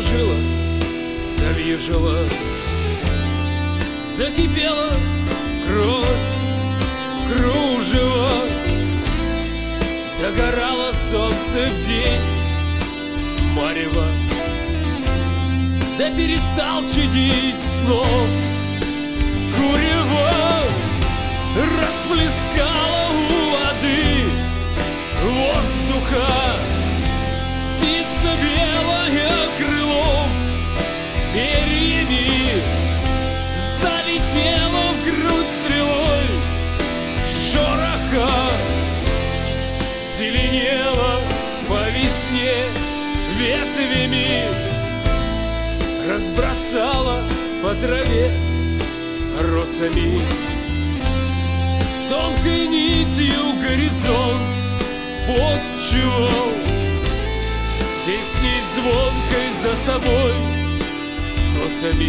закружила, завьюжила, закипела кровь, кружево. Догорало солнце в день марева, да перестал чадить снов курево. Расплескало у воды воздуха птица белая крылом, перьями залетела в грудь стрелой. Шороха зеленела по весне ветвями, разбросала по траве росами. Тонкой нитью горизонт подчевал, песней звонкой за собой косами.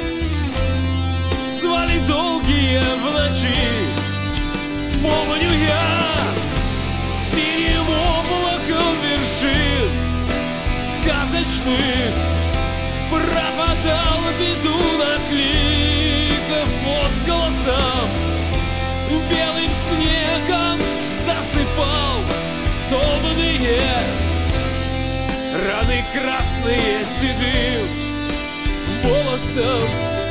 Звали долгие в ночи, помню я, синим облаком вершин сказочных пропадал бедуна кликов возгласом. Белым снегом засыпал томные раны красные седым волосом.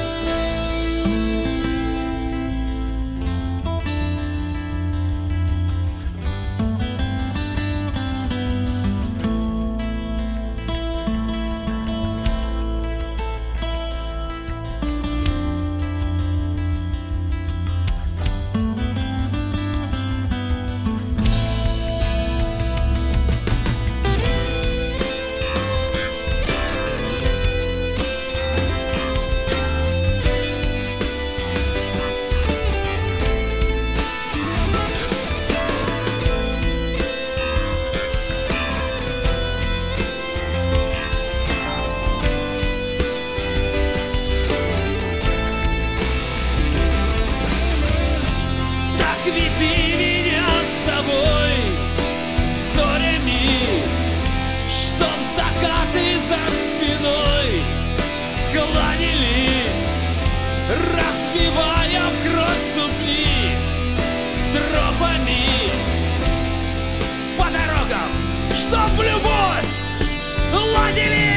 Веди меня с собой зорями, чтоб закаты за спиной кланялись, разбивая в кровь ступни тропами по дорогам, чтоб любовь ладили.